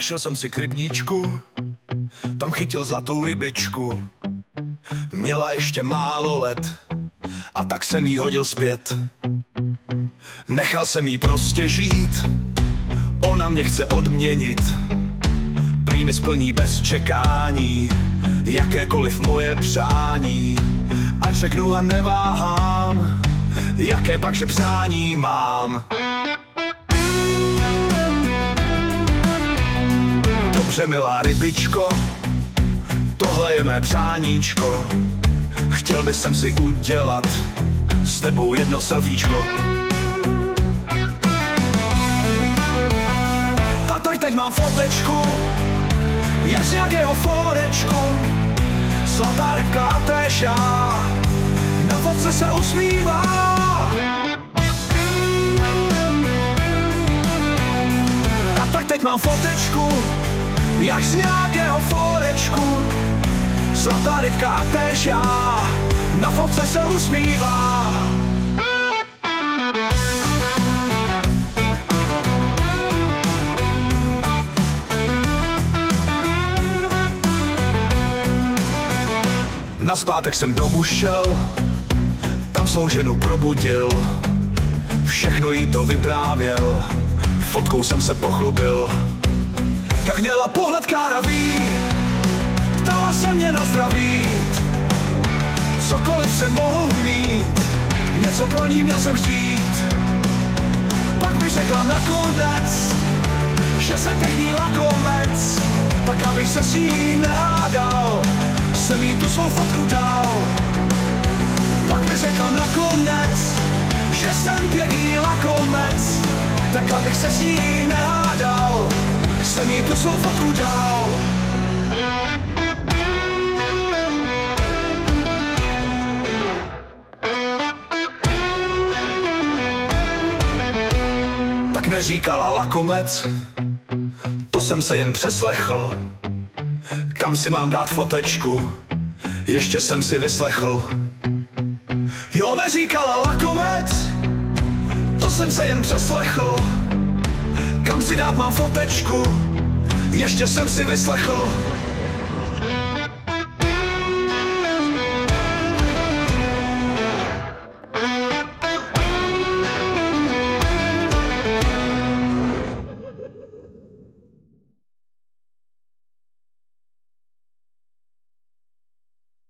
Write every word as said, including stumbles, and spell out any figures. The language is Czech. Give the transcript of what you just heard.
šel jsem si k rybníčku, tam chytil zlatou rybičku. Měla ještě málo let, a tak jsem jí hodil zpět. Nechal jsem jí prostě žít, ona mě chce odměnit. Prý mi splní bez čekání jakékoliv moje přání. Ať řeknu a neváhám, jaké pakže přání mám. Dobře, milá rybičko, tohle je mé přáníčko. Chtěl bych jsem si udělat s tebou jedno selfiečko. A tak teď mám fotečku, jak z nějakého forečku. Zlatá rybka a též já, na fotce se usmívá. A tak teď mám fotečku, jak z nějakého forečku. Zlatá rybka a též já, na fotce se usmívá. Nazpátek jsem domů šel, tam svou ženu probudil. Všechno jí to vyprávěl, fotkou jsem se pochlubil. Jak měla pohled káravý, ptala se mě na zdraví. Cokoliv se mohl mít, něco pro ní měl jsem chtít. Pak mi řekla nakonec, že jsem pěkný lakomec. Tak abych se s ní nehádal, jsem jí tu svou fotku dal. Pak mi řekla nakonec, že jsem pěkný lakomec. Tak abych se s ní nehádal, jsem jí tu svou fotku dal. Tak neříkala lakomec, to jsem se jen přeslechl. Kam si mám dát fotečku, ještě jsem si vyslechl. Jo, neříkala lakomec, to jsem se jen přeslechl. Kam si dát mám fotečku, ještě jsem si vyslechl.